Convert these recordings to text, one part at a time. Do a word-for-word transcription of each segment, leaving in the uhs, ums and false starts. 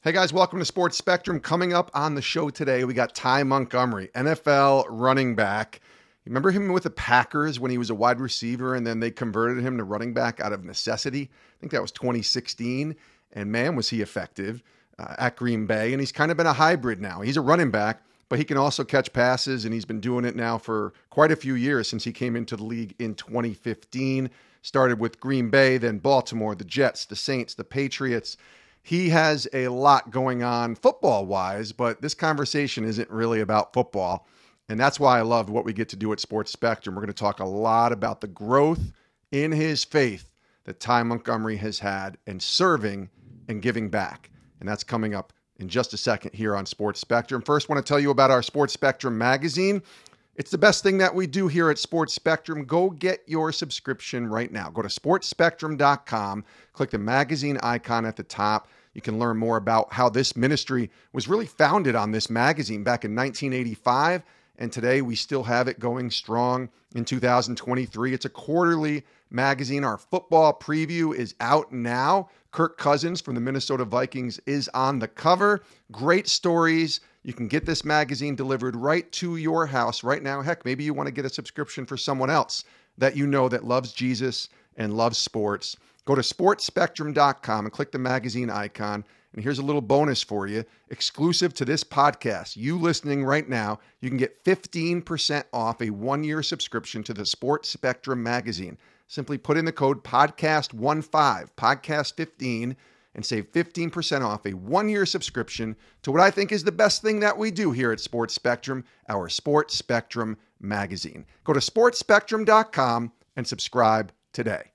Hey guys, welcome to Sports Spectrum. Coming up on the show today, we got Ty Montgomery, N F L running back. You remember him with the Packers when he was a wide receiver and then they converted him to running back out of necessity? I think that was twenty sixteen. And man, was he effective uh, at Green Bay. And he's kind of been a hybrid now. He's a running back, but he can also catch passes, and he's been doing it now for quite a few years since he came into the league in twenty fifteen. Started with Green Bay, then Baltimore, the Jets, the Saints, the Patriots. He has a lot going on football-wise, but this conversation isn't really about football. And that's why I love what we get to do at Sports Spectrum. We're going to talk a lot about the growth in his faith that Ty Montgomery has had and serving and giving back. And that's coming up in just a second here on Sports Spectrum. First, I want to tell you about our Sports Spectrum magazine. It's the best thing that we do here at Sports Spectrum. Go get your subscription right now. Go to sports spectrum dot com, click the magazine icon at the top. You can learn more about how this ministry was really founded on this magazine back in nineteen eighty-five. And today we still have it going strong in two thousand twenty-three. It's a quarterly magazine. Our football preview is out now. Kirk Cousins from the Minnesota Vikings is on the cover. Great stories. You can get this magazine delivered right to your house right now. Heck, maybe you want to get a subscription for someone else that you know that loves Jesus and loves sports. Go to sports spectrum dot com and click the magazine icon. And here's a little bonus for you. Exclusive to this podcast, you listening right now, you can get fifteen percent off a one-year subscription to the Sports Spectrum magazine. Simply put in the code podcast fifteen, podcast fifteen, and save fifteen percent off a one-year subscription to what I think is the best thing that we do here at Sports Spectrum, our Sports Spectrum magazine. Go to sports spectrum dot com and subscribe today.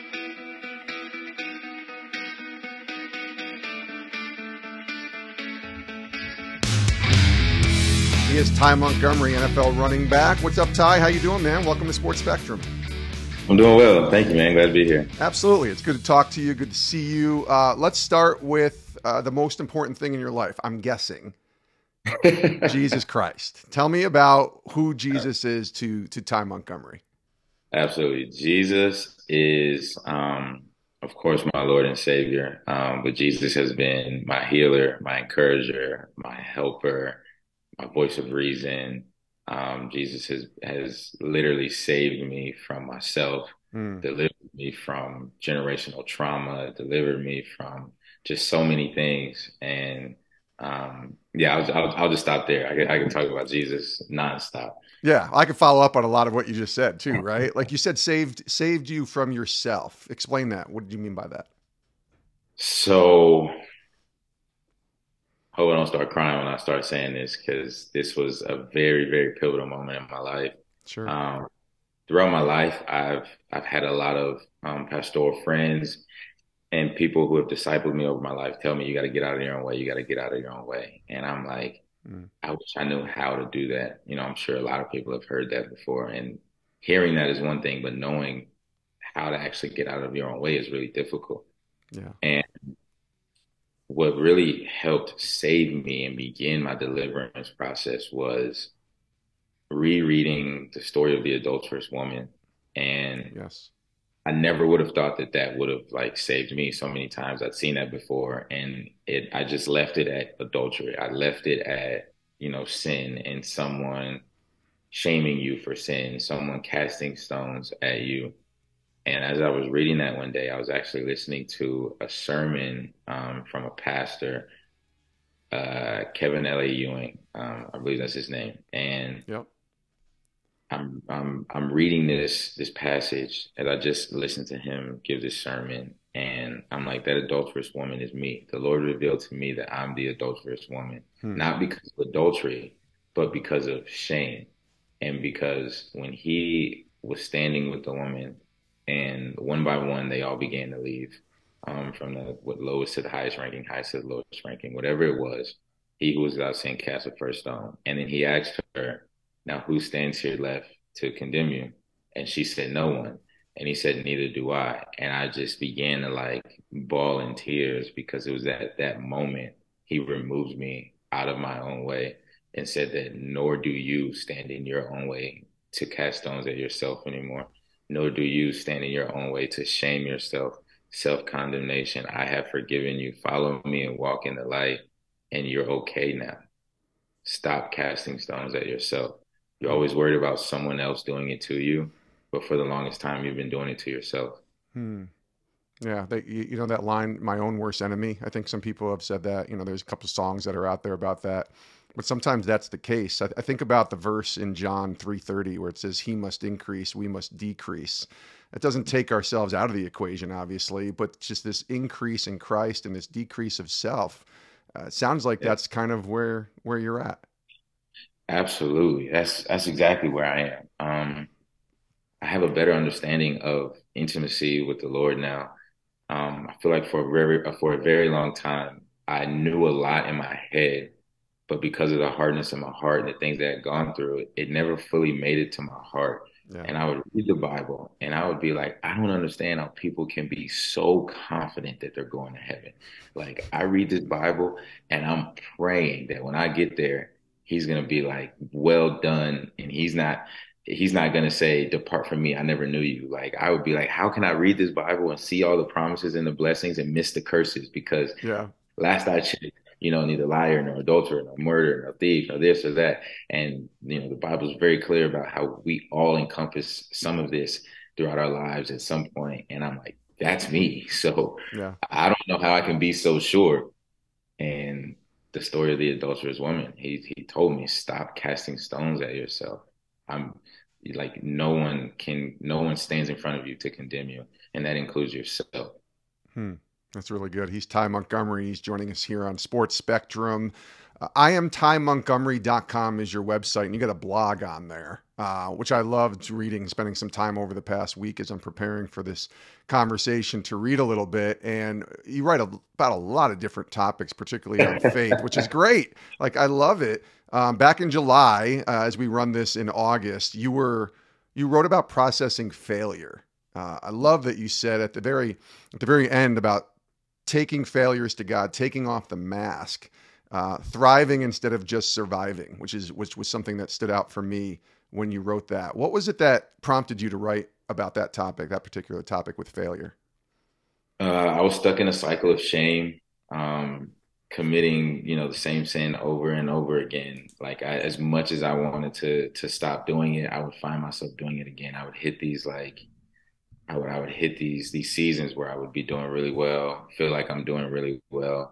He is Ty Montgomery, N F L running back. What's up, Ty? How you doing, man? Welcome to Sports Spectrum. I'm doing well. Thank you, man. Glad to be here. Absolutely. It's good to talk to you. Good to see you. Uh, let's start with uh, the most important thing in your life, I'm guessing. Jesus Christ. Tell me about who Jesus is to, to Ty Montgomery. Absolutely. Jesus is, um, of course, my Lord and Savior. Um, but Jesus has been my healer, my encourager, my helper, my voice of reason. Um, Jesus has, has literally saved me from myself, mm. delivered me from generational trauma, delivered me from just so many things. And um, yeah, I'll, I'll, I'll just stop there. I can, I can talk about Jesus nonstop. Yeah, I can follow up on a lot of what you just said too, right? Like you said, saved saved you from yourself. Explain that. What do you mean by that? So hope I don't start crying when I start saying this, because this was a very, very pivotal moment in my life. Sure. Um, throughout my life, I've I've had a lot of um, pastoral friends and people who have discipled me over my life tell me, you got to get out of your own way. You got to get out of your own way. And I'm like, mm. I wish I knew how to do that. You know, I'm sure a lot of people have heard that before. And hearing that is one thing, but knowing how to actually get out of your own way is really difficult. Yeah. And what really helped save me and begin my deliverance process was rereading the story of the adulterous woman. And yes, I never would have thought that that would have like saved me. So many times I'd seen that before, and it, I just left it at adultery. I left it at, you know, sin and someone shaming you for sin, someone casting stones at you. And as I was reading that one day, I was actually listening to a sermon um, from a pastor, uh, Kevin L A Ewing, um, I believe that's his name. And yep. I'm I'm I'm reading this this passage as I just listened to him give this sermon, and I'm like, that adulterous woman is me. The Lord revealed to me that I'm the adulterous woman, hmm. not because of adultery, but because of shame, and because when he was standing with the woman, and one by one they all began to leave, um, from the what, lowest to the highest ranking, highest to the lowest ranking, whatever it was. He who was without sin cast the first stone, and then he asked her, now, who stands here left to condemn you? And she said, no one. And he said, neither do I. And I just began to like bawl in tears, because it was at that moment he removed me out of my own way and said that nor do you stand in your own way to cast stones at yourself anymore, nor do you stand in your own way to shame yourself, self-condemnation. I have forgiven you. Follow me and walk in the light, and you're okay now. Stop casting stones at yourself. You're Hmm. always worried about someone else doing it to you, but for the longest time, you've been doing it to yourself. Hmm. Yeah, they, you, you know that line, "My own worst enemy." I think some people have said that. You know, there's a couple songs that are out there about that, but sometimes that's the case. I, I think about the verse in John three thirty where it says, "He must increase, we must decrease." It doesn't take ourselves out of the equation, obviously, but just this increase in Christ and this decrease of self. Uh, it sounds like Yeah, that's kind of where where you're at. absolutely. That's that's exactly where I am. Um, I have a better understanding of intimacy with the Lord now. Um, I feel like for a very for a very long time, I knew a lot in my head, but because of the hardness in my heart and the things that I had gone through, it never fully made it to my heart. Yeah. And I would read the Bible and I would be like, I don't understand how people can be so confident that they're going to heaven. Like, I read this Bible and I'm praying that when I get there, he's going to be like, well done. And he's not, he's not going to say, depart from me. I never knew you. Like, I would be like, how can I read this Bible and see all the promises and the blessings and miss the curses? Because Yeah. last I checked, you know, neither liar nor adulterer nor murderer nor thief nor this or that. And, you know, the Bible is very clear about how we all encompass some of this throughout our lives at some point. And I'm like, that's me. So Yeah. I don't know how I can be so sure. And the story of the adulterous woman, he he told me, stop casting stones at yourself. I'm like, no one can, no one stands in front of you to condemn you, and that includes yourself. Hmm. That's really good. He's Ty Montgomery. He's joining us here on Sports Spectrum. Uh, I am ty montgomery dot com is your website, and you got a blog on there, uh, which I loved reading, spending some time over the past week as I'm preparing for this conversation to read a little bit. And you write a, about a lot of different topics, particularly on faith, which is great. Like, I love it. Um, back in July, uh, as we run this in August, you were you wrote about processing failure. Uh, I love that you said at the very at the very end about taking failures to God, taking off the mask, uh, thriving instead of just surviving, which is which was something that stood out for me when you wrote that. What was it that prompted you to write about that topic, that particular topic with failure? Uh, I was stuck in a cycle of shame, um, committing, you know, the same sin over and over again. Like, I, as much as I wanted to to stop doing it, I would find myself doing it again. I would hit these like I would I would hit these these seasons where I would be doing really well, feel like I'm doing really well,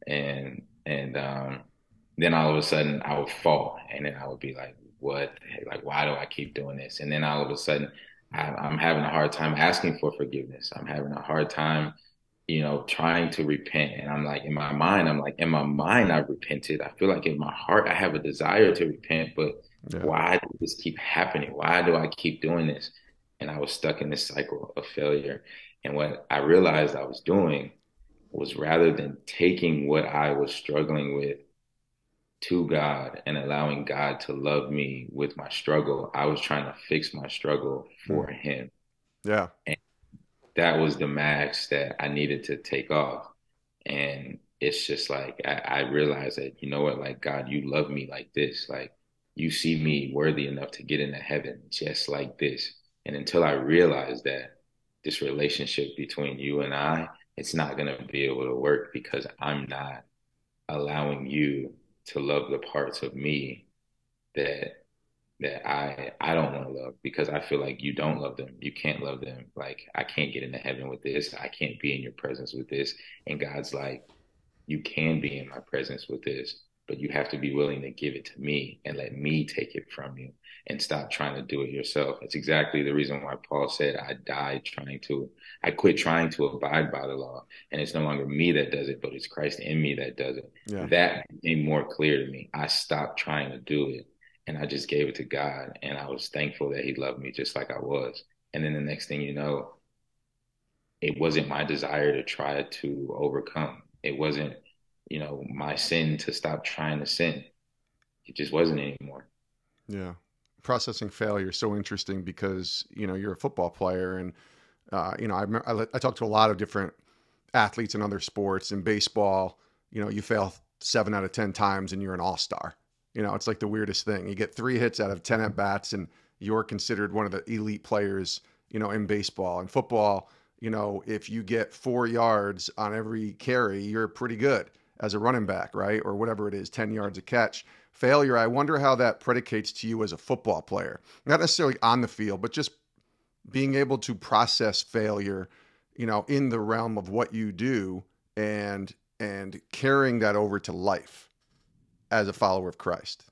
and and um, then all of a sudden I would fall, and then I would be like, "What? the heck? Like, why do I keep doing this?" And then all of a sudden, I, I'm having a hard time asking for forgiveness. I'm having a hard time, you know, trying to repent. And I'm like, in my mind, I'm like, in my mind, I've repented. I feel like in my heart, I have a desire to repent, but Yeah. why does this keep happening? Why do I keep doing this? And I was stuck in this cycle of failure. And what I realized I was doing was, rather than taking what I was struggling with to God and allowing God to love me with my struggle, I was trying to fix my struggle Hmm. for Him. Yeah. And that was the max that I needed to take off. And it's just like, I, I realized that, you know what, like, God, you love me like this. Like, you see me worthy enough to get into heaven just like this. And until I realize that this relationship between you and I, it's not going to be able to work because I'm not allowing you to love the parts of me that that I I don't want to love, because I feel like you don't love them. You can't love them. Like, I can't get into heaven with this. I can't be in your presence with this. And God's like, you can be in my presence with this, but you have to be willing to give it to me and let me take it from you, and stop trying to do it yourself. That's exactly the reason why Paul said, I died trying to, I quit trying to abide by the law. And it's no longer me that does it, but it's Christ in me that does it. Yeah. That became more clear to me. I stopped trying to do it and I just gave it to God. And I was thankful that He loved me just like I was. And then the next thing you know, it wasn't my desire to try to overcome. It wasn't, you know, my sin to stop trying to sin. It just wasn't anymore. Yeah. Processing failure is so interesting because, you know, you're a football player and, uh, you know, I, I, I talk to a lot of different athletes in other sports. In baseball, you know, you fail seven out of ten times and you're an all-star. You know, it's like the weirdest thing. You get three hits out of ten at bats and you're considered one of the elite players, you know, in baseball. And football, you know, if you get four yards on every carry, you're pretty good as a running back, right? Or whatever it is, ten yards a catch. Failure, I wonder how that predicates to you as a football player. Not necessarily on the field, but just being able to process failure, you know, in the realm of what you do and and carrying that over to life as a follower of Christ.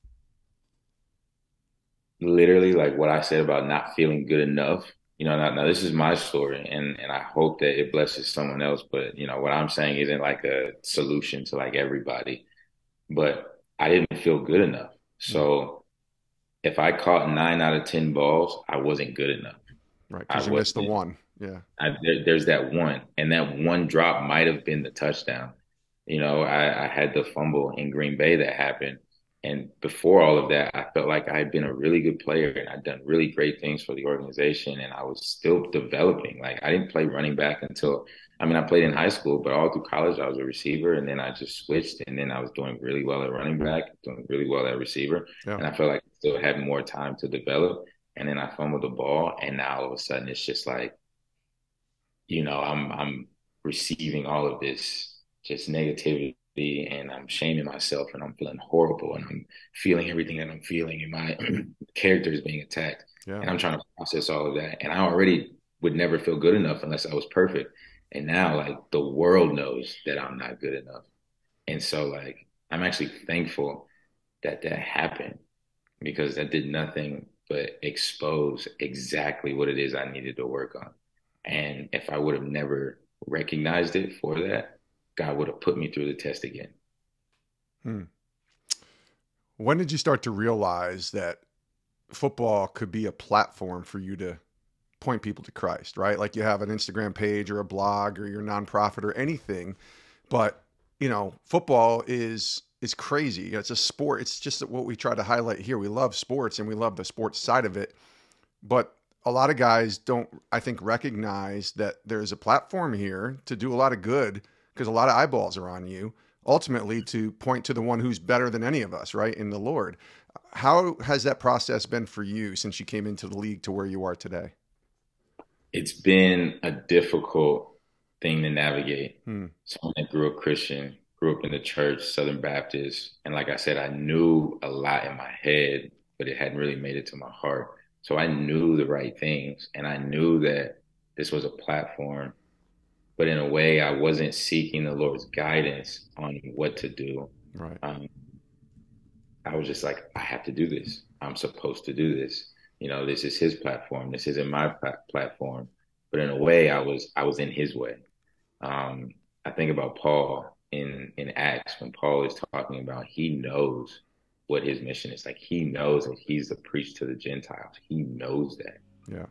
Literally, like what I said about not feeling good enough. You know, now, now this is my story, and and I hope that it blesses someone else. But you know, what I'm saying isn't like a solution to like everybody. But I didn't feel good enough. So if I caught nine out of ten balls, I wasn't good enough. Right, I because you missed the wasn't. one. Yeah. I, there, there's that one, and that one drop might have been the touchdown. You know, I, I had the fumble in Green Bay that happened, and before all of that, I felt like I had been a really good player and I'd done really great things for the organization, and I was still developing. Like I didn't play running back until, I mean, I played in high school, but all through college I was a receiver, and then I just switched, and then I was doing really well at running back, doing really well at receiver, Yeah. and I felt like I still had more time to develop. And then I fumbled the ball, and now all of a sudden it's just like, you know, I'm I'm receiving all of this just negativity, and I'm shaming myself, and I'm feeling horrible, and I'm feeling everything that I'm feeling, and my character is being attacked, Yeah. and I'm trying to process all of that. And I already would never feel good enough unless I was perfect. And now like the world knows that I'm not good enough. And so like I'm actually thankful that that happened, because that did nothing but expose exactly what it is I needed to work on. And if I would have never recognized it for that, God would have put me through the test again. Hmm. When did you start to realize that football could be a platform for you to point people to Christ, right? Like you have an Instagram page or a blog or your nonprofit or anything, but you know, football is is crazy. It's a sport. It's just what we try to highlight here. We love sports and we love the sports side of it, but a lot of guys don't, I think, recognize that there's a platform here to do a lot of good because a lot of eyeballs are on you, ultimately to point to the one who's better than any of us, right? In the Lord. How has that process been for you since you came into the league to where you are today? It's been a difficult thing to navigate. Hmm. Someone that grew up Christian, grew up in the church, Southern Baptist, and like I said, I knew a lot in my head, but it hadn't really made it to my heart. So I knew the right things, and I knew that this was a platform, but in a way, I wasn't seeking the Lord's guidance on what to do. Right. Um, I was just like, I have to do this. I'm supposed to do this. You know, this is his platform. This isn't my pla- platform. But in a way, I was I was in his way. Um, I think about Paul in in Acts when Paul is talking about he knows what his mission is. Like he knows that he's the priest to the Gentiles. He knows that. Yeah.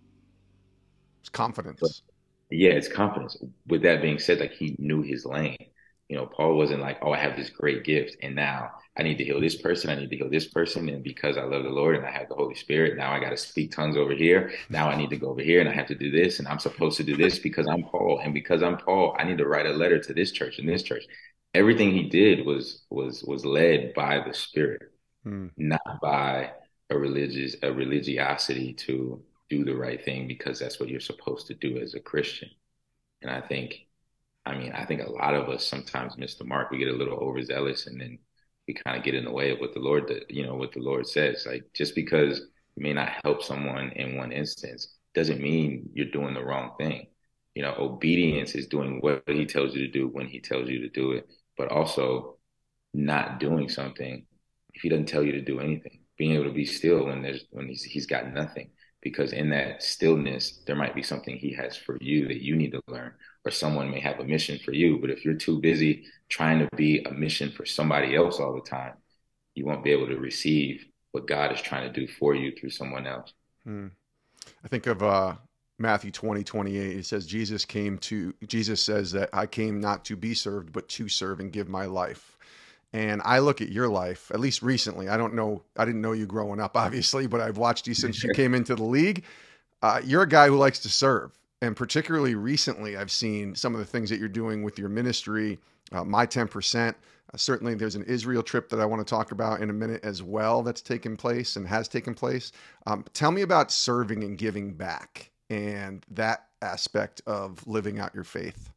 It's But confidence. yeah, it's confidence. With that being said, like he knew his lane. You know, Paul wasn't like, oh, I have this great gift, and now I need to heal this person. I need to heal this person. And because I love the Lord and I have the Holy Spirit, now I got to speak tongues over here. Now I need to go over here and I have to do this. And I'm supposed to do this because I'm Paul. And because I'm Paul, I need to write a letter to this church and this church. Everything he did was was was led by the Spirit, Hmm. not by a religious a religiosity to do the right thing because that's what you're supposed to do as a Christian. And I think, I mean, I think a lot of us sometimes miss the mark. We get a little overzealous, and then we kind of get in the way of what the Lord, you know, what the Lord says. Like just because you may not help someone in one instance doesn't mean you're doing the wrong thing. You know, obedience is doing what he tells you to do when he tells you to do it, but also not doing something if he doesn't tell you to do anything. Being able to be still when there's when he's he's got nothing. Because in that stillness, there might be something he has for you that you need to learn, or someone may have a mission for you. But if you're too busy trying to be a mission for somebody else all the time, you won't be able to receive what God is trying to do for you through someone else. Hmm. I think of uh, Matthew twenty, twenty-eight. It says, Jesus came to, Jesus says that I came not to be served, but to serve and give my life. And I look at your life, at least recently. I don't know, I didn't know you growing up, obviously, but I've watched you since you came into the league. Uh, you're a guy who likes to serve. And particularly recently, I've seen some of the things that you're doing with your ministry, uh, My ten percent. Uh, certainly, there's an Israel trip that I want to talk about in a minute as well that's taken place and has taken place. Um, tell me about serving and giving back. and that aspect of living out your faith?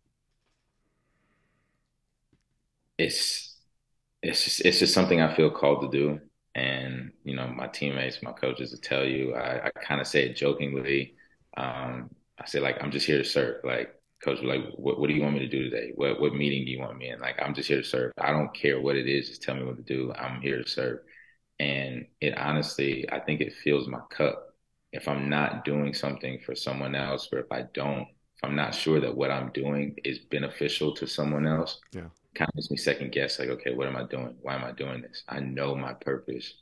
It's it's just it's just something I feel called to do. And you know, my teammates, my coaches will tell you, I, I kind of say it jokingly. Um, I say like I'm just here to serve. Like coach, was like what what do you want me to do today? What what meeting do you want me in? Like I'm just here to serve. I don't care what it is. Just tell me what to do. I'm here to serve. And it honestly, I think it fills my cup. If I'm not doing something for someone else, or if I don't, if I'm not sure that what I'm doing is beneficial to someone else, Yeah. kind of makes me second guess, like, okay, what am I doing? Why am I doing this? I know my purpose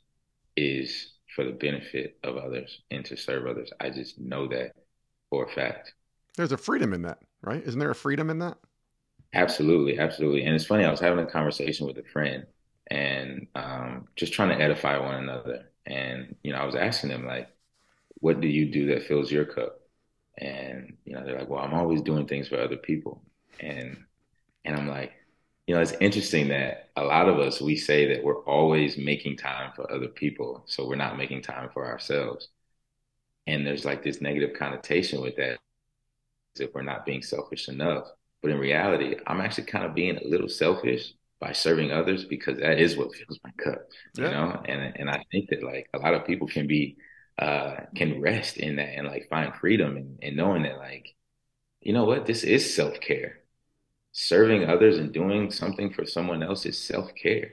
is for the benefit of others and to serve others. I just know that for a fact. There's a freedom in that, right? Isn't there a freedom in that? Absolutely, absolutely. And it's funny, I was having a conversation with a friend and um, just trying to edify one another. And, you know, I was asking them, like, what do you do that fills your cup? And, you know, they're like, well, I'm always doing things for other people. And And I'm like, you know, it's interesting that a lot of us, we say that we're always making time for other people. So we're not making time for ourselves. And there's like this negative connotation with that, as if we're not being selfish enough. But in reality, I'm actually kind of being a little selfish by serving others because that is what fills my cup, you Yeah. know? And and I think that like a lot of people can be uh can rest in that and like find freedom in, in knowing that like, you know what, this is self-care. Serving others and doing something for someone else is self-care.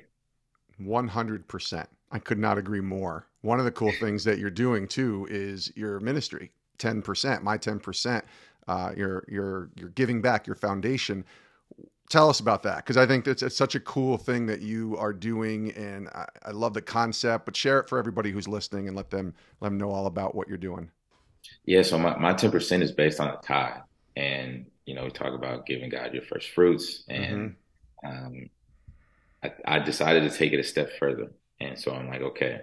one hundred percent. I could not agree more. One of the cool things that you're doing too is your ministry. ten percent, my ten percent. Uh, you're you're you're giving back your foundation. Tell us about that because I think that's it's such a cool thing that you are doing, and I, I love the concept. But share it for everybody who's listening and let them let them know all about what you're doing. Yeah, so my, my ten percent is based on a tithe. And, you know, we talk about giving God your first fruits. Mm-hmm. And um, I, I decided to take it a step further. And so I'm like, okay,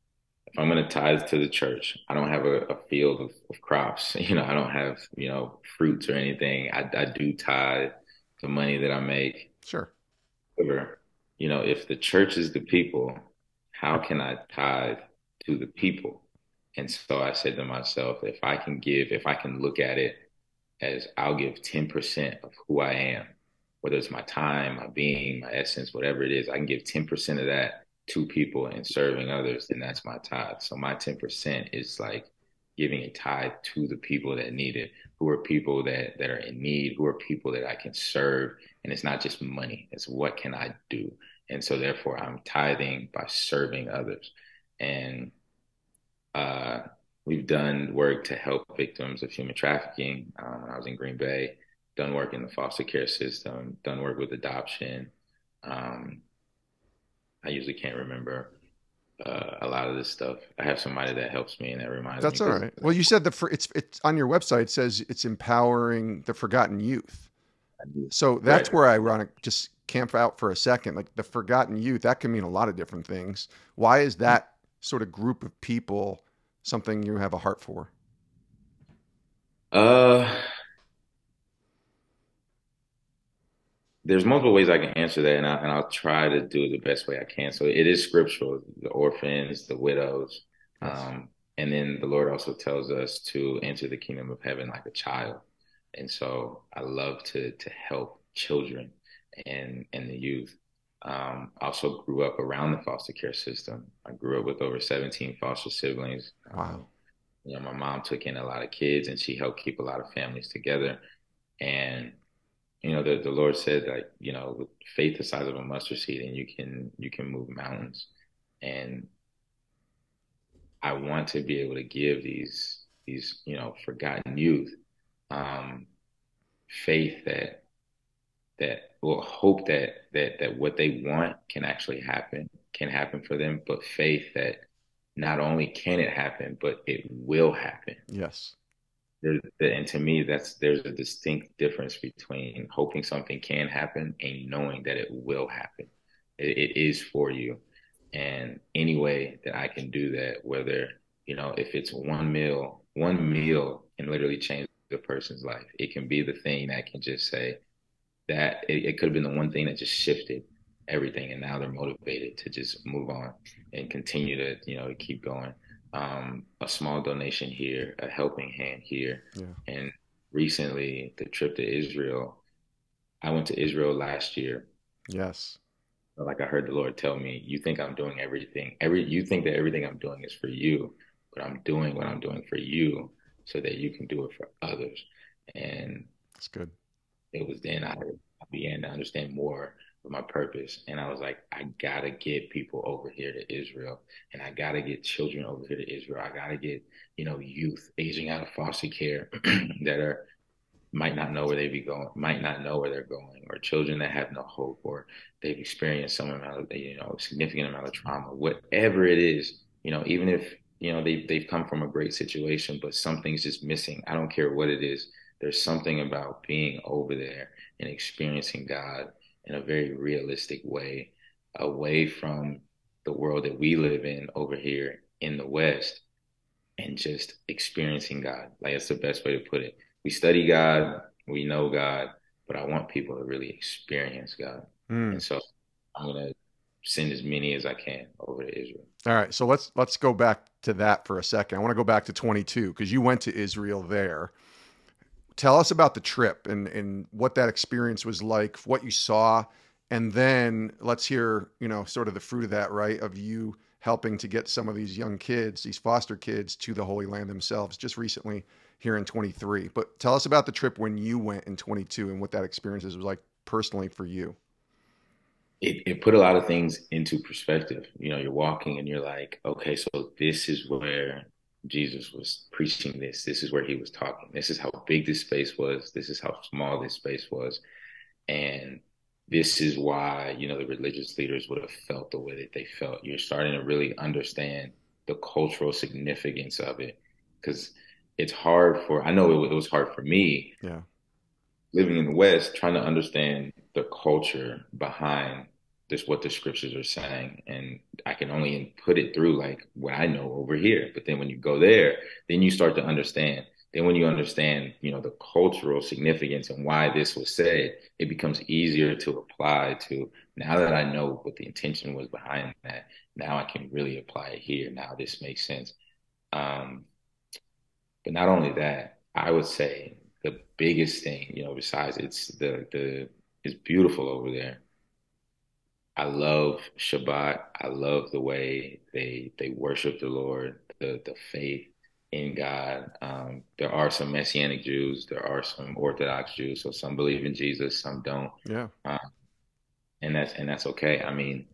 if I'm going to tithe to the church, I don't have a, a field of, of crops. You know, I don't have, you know, fruits or anything. I, I do tithe the money that I make. Sure. However, you know, if the church is the people, how can I tithe to the people? And so I said to myself, if I can give, if I can look at it as I'll give ten percent of who I am, whether it's my time, my being, my essence, whatever it is, I can give ten percent of that to people and serving others, then that's my tithe. So my ten percent is like giving a tithe to the people that need it, who are people that, that are in need, who are people that I can serve. And it's not just money, it's what can I do? And so therefore I'm tithing by serving others. And uh, we've done work to help victims of human trafficking. Um, when I was in Green Bay, done work in the foster care system, done work with adoption. Um, I usually can't remember uh, a lot of this stuff. I have somebody that helps me and that reminds me That's all because right. Well, you said the for, it's it's on your website. It says it's empowering the forgotten youth. So right. that's where I want to just camp out for a second. Like the forgotten youth, that can mean a lot of different things. Why is that sort of group of people something you have a heart for? Uh, there's multiple ways I can answer that, and, I, and I'll try to do it the best way I can. So it is scriptural: the orphans, the widows, Yes. um, and then the Lord also tells us to enter the kingdom of heaven like a child. And so I love to to help children and and the youth. Um, I also grew up around the foster care system. I grew up with over seventeen foster siblings. Um, Wow. you know, my mom took in a lot of kids, and she helped keep a lot of families together. And you know, the, the Lord said that, you know, with faith the size of a mustard seed and you can you can move mountains. And I want to be able to give these these, you know, forgotten youth um faith that that will hope that that that what they want can actually happen, can happen for them, but faith that not only can it happen, but it will happen. Yes. There's, and to me, that's there's a distinct difference between hoping something can happen and knowing that it will happen. It, it is for you. And any way that I can do that, whether, you know, if it's one meal, one meal can literally change the person's life. It can be the thing that can just say that it, it could have been the one thing that just shifted everything. And now they're motivated to just move on and continue to, you know, keep going. um, a small donation here, a helping hand here. Yeah. And recently, the trip to Israel, I went to Israel last year. Yes. Like I heard the Lord tell me, you think I'm doing everything, every you think that everything I'm doing is for you, but I'm doing what I'm doing for you so that you can do it for others. And That's good. it was then I, I began to understand more of my purpose. And I was like, I gotta get people over here to Israel, and I gotta get children over here to Israel. I gotta get, you know, youth aging out of foster care that are might not know where they be going, might not know where they're going, or children that have no hope, or they've experienced some amount of, you know, significant amount of trauma, whatever it is, you know, even if, you know, they, they've come from a great situation, but something's just missing. I don't care what it is. There's something about being over there and experiencing God in a very realistic way, away from the world that we live in over here in the West, and just experiencing God. Like that's the best way to put it. We study God, we know God, but I want people to really experience God. Mm. And so I'm gonna send as many as I can over to Israel. All right. So let's let's go back to that for a second. I want to go back to twenty-two because you went to Israel there. Tell us about the trip and and what that experience was like, what you saw, and then let's hear, you know, sort of the fruit of that, right? Of you helping to get some of these young kids, these foster kids, to the Holy Land themselves just recently here in twenty-three. But tell us about the trip when you went in twenty-two and what that experience was like personally for you. It, it put a lot of things into perspective. You know, you're walking and you're like, okay, so this is where Jesus was preaching this. This is where he was talking. This is how big this space was. This is how small this space was. And this is why, you know, the religious leaders would have felt the way that they felt. You're starting to really understand the cultural significance of it. Because it's hard for, I know it, it was hard for me Yeah. living in the West, trying to understand the culture behind this, what the scriptures are saying. And I can only put it through like what I know over here. But then when you go there, then you start to understand. Then when you understand, you know, the cultural significance and why this was said, it becomes easier to apply to. Now that I know what the intention was behind that, now I can really apply it here. Now this makes sense. Um, but not only that, I would say the biggest thing, you know, besides it's the the it's beautiful over there. I love Shabbat. I love the way they they worship the Lord, the the faith in God. Um, there are some Messianic Jews, there are some Orthodox Jews, so some believe in Jesus, some don't, Yeah. um, and that's and that's okay. I mean,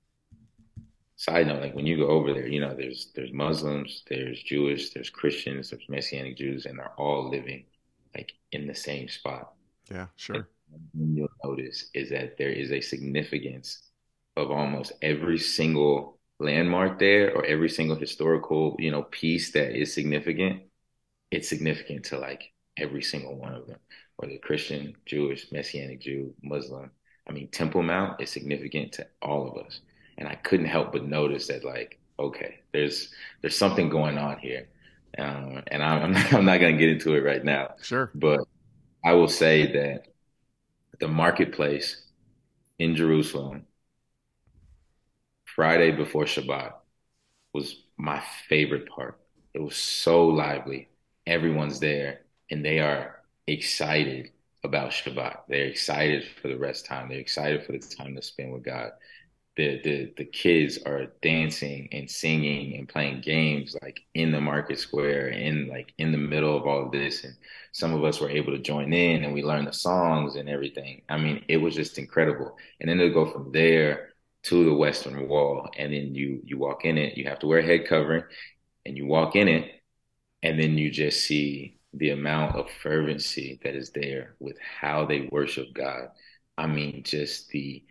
side note, like when you go over there, you know, there's there's Muslims, there's Jewish, there's Christians, there's Messianic Jews, and they're all living like in the same spot. Yeah. And Sure. what you'll notice is that there is a significance of almost every single landmark there, or every single historical, you know, piece that is significant. It's significant to like every single one of them, whether Christian, Jewish, Messianic Jew, Muslim. I mean, Temple Mount is significant to all of us. And I couldn't help but notice that, like, okay, there's there's something going on here. Um, and I'm, I'm not, I'm not going to get into it right now, Sure. but I will say that the marketplace in Jerusalem, Friday before Shabbat, was my favorite part. It was so lively. Everyone's there and they are excited about Shabbat. They're excited for the rest time. They're excited for the time to spend with God. The the the kids are dancing and singing and playing games like in the market square, in like in the middle of all of this. And some of us were able to join in and we learned the songs and everything. I mean, it was just incredible. And then to go from there to the Western Wall, and then you you walk in it, you have to wear a head covering, and you walk in it, and then you just see the amount of fervency that is there with how they worship God. I mean, just the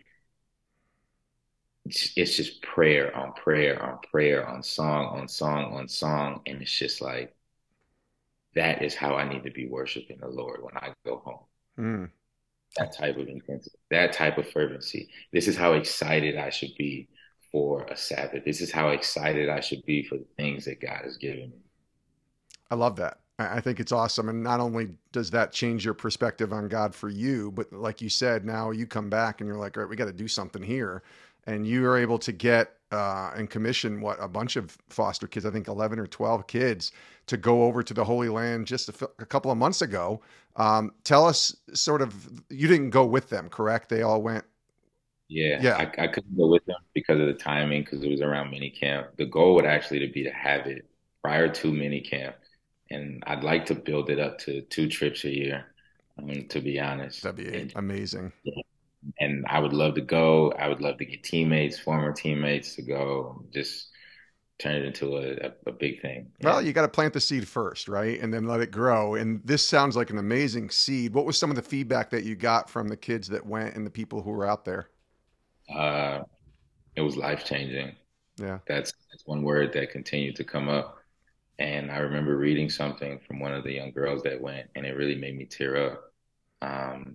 it's, it's just prayer on prayer on prayer on song on song on song, and it's just like that is how I need to be worshiping the Lord when I go home. Mm. That type of intensity, that type of fervency. This is how excited I should be for a Sabbath. This is how excited I should be for the things that God has given me. I love that. I I think it's awesome. And not only does that change your perspective on God for you, but like you said, now you come back and you're like, all right, we got to do something here. and you were able to get uh, and commission what a bunch of foster kids, I think eleven or twelve kids, to go over to the Holy Land just a, f- a couple of months ago. Um, tell us sort of, you didn't go with them, correct? They all went. Yeah, Yeah, I, I couldn't go with them because of the timing, because it was around mini camp. The goal would actually to be to have it prior to mini camp, and I'd like to build it up to two trips a year, um, to be honest. that'd be And amazing. and I would love to go. I would love to get teammates, former teammates, to go, just turn it into a, a, a big thing. Well, you And got to plant the seed first, right? And then let it grow. And this sounds like an amazing seed. What was some of the feedback that you got from the kids that went and the people who were out there? uh, it was life changing. Yeah. That's that's one word that continued to come up. And I remember reading something from one of the young girls that went, and it really made me tear up. Um,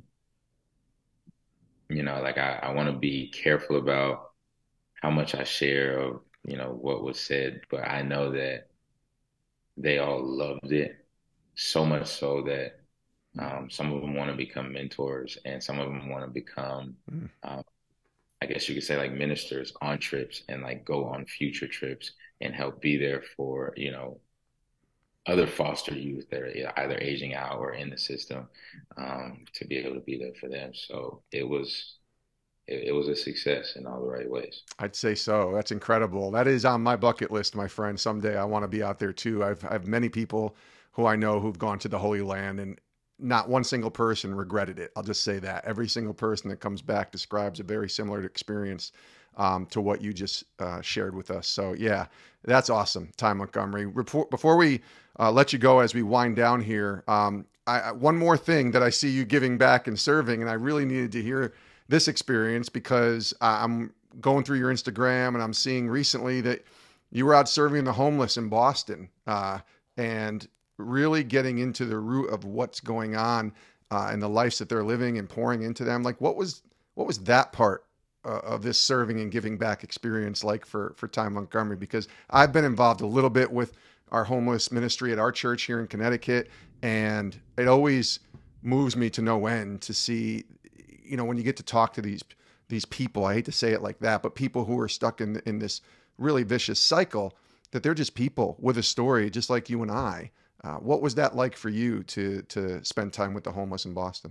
you know, like I, I want to be careful about how much I share of, you know, what was said, but I know that they all loved it so much so that um, some of them want to become mentors and some of them want to become, Mm. um, I guess you could say like ministers on trips and like go on future trips and help be there for, you know, other foster youth that are either aging out or in the system, um, to be able to be there for them. So it was it, it was a success in all the right ways. I'd say so. That's incredible. That is on my bucket list, my friend. Someday I want to be out there too. I've I have many people who I know who've gone to the Holy Land, and not one single person regretted it. I'll just say that. Every single person that comes back describes a very similar experience um, to what you just uh, shared with us. So yeah, that's awesome, Ty Montgomery. Before, before we uh, let you go, as we wind down here, um, I, one more thing that I see you giving back and serving, and I really needed to hear this experience because I'm going through your Instagram and I'm seeing recently that you were out serving the homeless in Boston, uh, and really getting into the root of what's going on uh, and the lives that they're living and pouring into them. Like, what was what was that part uh, of this serving and giving back experience like for for Ty Montgomery? Because I've been involved a little bit with our homeless ministry at our church here in Connecticut, and it always moves me to no end to see, you know, when you get to talk to these these people, I hate to say it like that, but people who are stuck in in this really vicious cycle, that they're just people with a story, just like you and I. Uh, what was that like for you to to spend time with the homeless in Boston?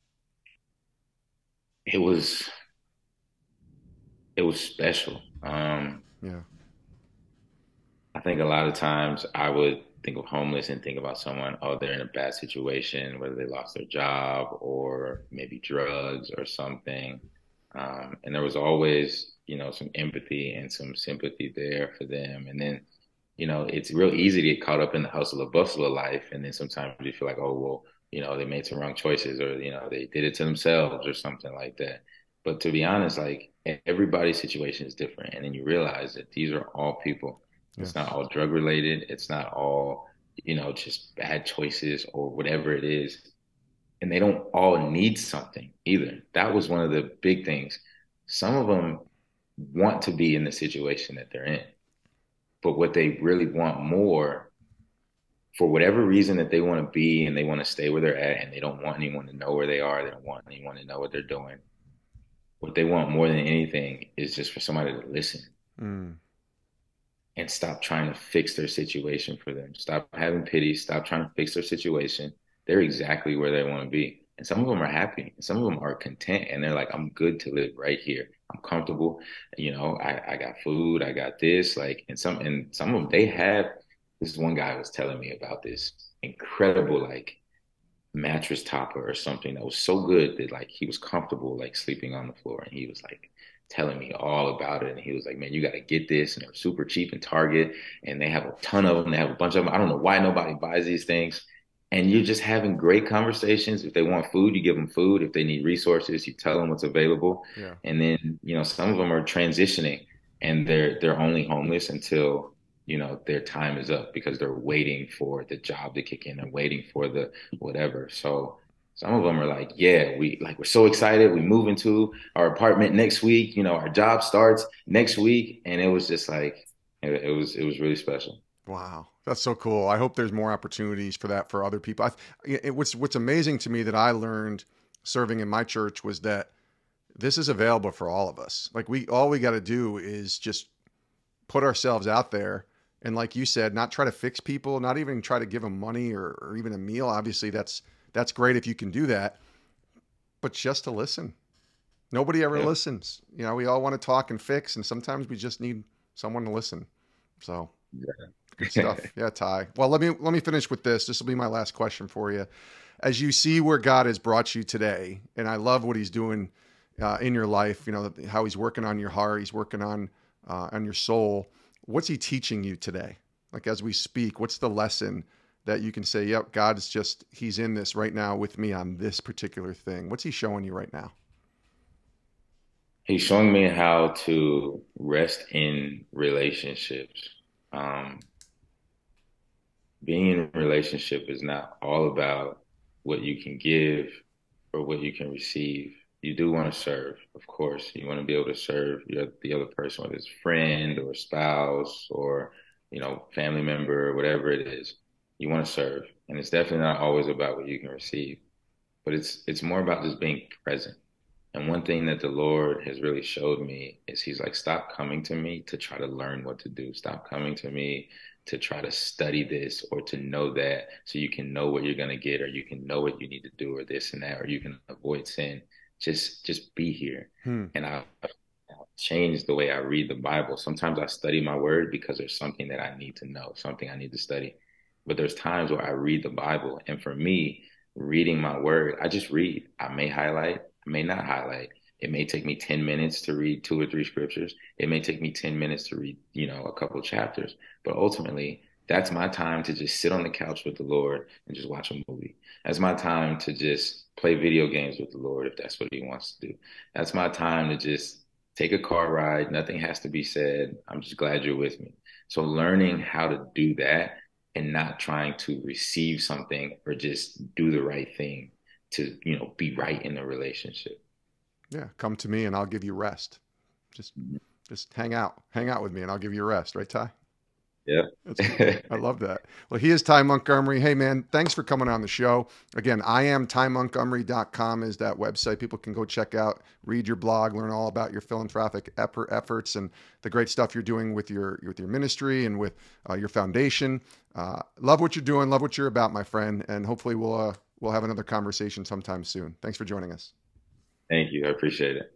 It was it was special. Um, Yeah. I think a lot of times I would think of homeless and think about someone, oh, they're in a bad situation, whether they lost their job or maybe drugs or something. Um, and there was always, you know, some empathy and some sympathy there for them. And then, you know, it's real easy to get caught up in the hustle and bustle of life. And then sometimes you feel like, oh, well, you know, they made some wrong choices or, you know, they did it to themselves or something like that. But to be honest, like everybody's situation is different. And then you realize that these are all people. It's not Yes. all drug related. It's not all, you know, just bad choices or whatever it is. And they don't all need something either. That was one of the big things. Some of them want to be in the situation that they're in, but what they really want more, for whatever reason that they want to be and they want to stay where they're at and they don't want anyone to know where they are. They don't want anyone to know what they're doing. What they want more than anything is just for somebody to listen Mm. and stop trying to fix their situation for them. Stop having pity. Stop trying to fix their situation. They're exactly where they want to be. And some of them are happy. And some of them are content. And they're like, I'm good to live right here. I'm comfortable. You know, I, I got food. I got this. Like, and some, and some of them, they have, this one guy was telling me about this incredible, like, mattress topper or something that was so good that like he was comfortable like sleeping on the floor, and he was like telling me all about it, and he was like, man, you got to get this, and they're super cheap in Target, and they have a ton of them, they have a bunch of them. I don't know why nobody buys these things. And you're just having great conversations. If they want food, you give them food. If they need resources, you tell them what's available. Yeah. And then, you know, some of them are transitioning and they're they're only homeless until, you know, their time is up because they're waiting for the job to kick in and waiting for the whatever. So some of them are like, yeah, we like we're so excited. We move into our apartment next week. You know, our job starts next week, and it was just like it, it was it was really special. Wow, that's so cool. I hope there's more opportunities for that for other people. I, it, what's what's amazing to me that I learned serving in my church was that this is available for all of us. Like we, all we got to do is just put ourselves out there. And like you said, not try to fix people, not even try to give them money or, or even a meal. Obviously that's, that's great if you can do that, but just to listen. Nobody ever yeah. listens. You know, we all want to talk and fix, and sometimes we just need someone to listen. So yeah. Good stuff. Yeah, Ty. Well, let me, let me finish with this. This will be my last question for you. As you see where God has brought you today, and I love what he's doing uh, in your life, you know, how he's working on your heart, he's working on, uh, on your soul. What's he teaching you today? Like, as we speak, what's the lesson that you can say, yep, God is just, he's in this right now with me on this particular thing. What's he showing you right now? He's showing me how to rest in relationships. Um, being in a relationship is not all about what you can give or what you can receive. You do want to serve, of course. You want to be able to serve your, the other person, whether it's friend or spouse or, you know, family member, whatever it is. You want to serve. And it's definitely not always about what you can receive, but it's it's more about just being present. And one thing that the Lord has really showed me is he's like, stop coming to me to try to learn what to do. Stop coming to me to try to study this or to know that so you can know what you're going to get or you can know what you need to do or this and that, or you can avoid sin. Just, just be here. Hmm. And I, I've changed the way I read the Bible. Sometimes I study my word because there's something that I need to know, something I need to study. But there's times where I read the Bible. And for me, reading my word, I just read. I may highlight, I may not highlight. It may take me ten minutes to read two or three scriptures. It may take me ten minutes to read, you know, a couple of chapters. But ultimately, that's my time to just sit on the couch with the Lord and just watch a movie. That's my time to just play video games with the Lord if that's what he wants to do. That's my time to just take a car ride. Nothing has to be said. I'm just glad you're with me. So learning how to do that and not trying to receive something or just do the right thing to, you know, be right in the relationship. Yeah. Come to me and I'll give you rest. Just, just hang out, hang out with me and I'll give you rest. Right, Ty? Yeah. I love that. Well, he is Ty Montgomery. Hey man, thanks for coming on the show. Again, I am Ty Montgomery dot com is that website. People can go check out, read your blog, learn all about your philanthropic efforts and the great stuff you're doing with your, with your ministry and with uh, your foundation. Uh, love what you're doing. Love what you're about, my friend. And hopefully we'll, uh, we'll have another conversation sometime soon. Thanks for joining us. Thank you. I appreciate it.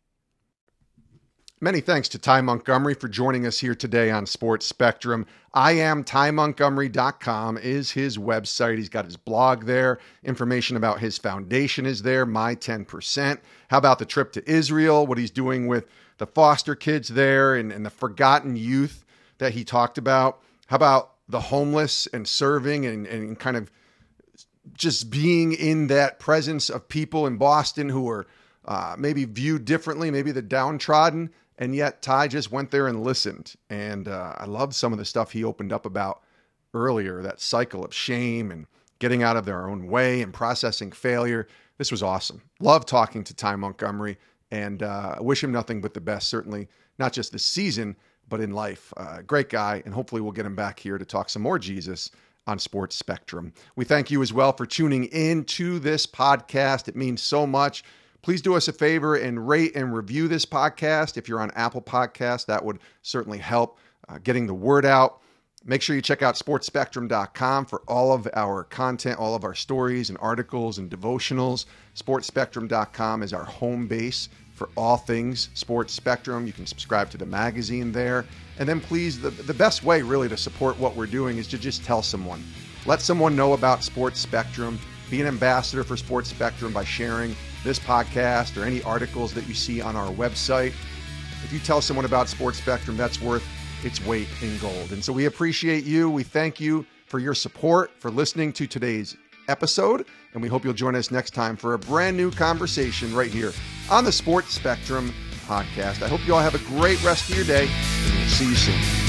Many thanks to Ty Montgomery for joining us here today on Sports Spectrum. I am Ty Montgomery dot com is his website. He's got his blog there. Information about his foundation is there, My ten percent. How about the trip to Israel, what he's doing with the foster kids there and, and the forgotten youth that he talked about? How about the homeless and serving and, and kind of just being in that presence of people in Boston who are uh, maybe viewed differently, maybe the downtrodden? And yet Ty just went there and listened. And uh, I loved some of the stuff he opened up about earlier, that cycle of shame and getting out of their own way and processing failure. This was awesome. Love talking to Ty Montgomery and uh, wish him nothing but the best, certainly not just this season, but in life. Uh, great guy. And hopefully we'll get him back here to talk some more Jesus on Sports Spectrum. We thank you as well for tuning in to this podcast. It means so much. Please do us a favor and rate and review this podcast. If you're on Apple Podcasts, that would certainly help uh, getting the word out. Make sure you check out sports spectrum dot com for all of our content, all of our stories and articles and devotionals. sports spectrum dot com is our home base for all things Sports Spectrum. You can subscribe to the magazine there. And then please, the, the best way really to support what we're doing is to just tell someone. Let someone know about Sports Spectrum. Be an ambassador for Sports Spectrum by sharing this podcast or any articles that you see on our website. If you tell someone about Sports Spectrum, that's worth its weight in gold. And so we appreciate you. We thank you for your support, for listening to today's episode. And we hope you'll join us next time for a brand new conversation right here on the Sports Spectrum podcast. I hope you all have a great rest of your day, and we'll see you soon.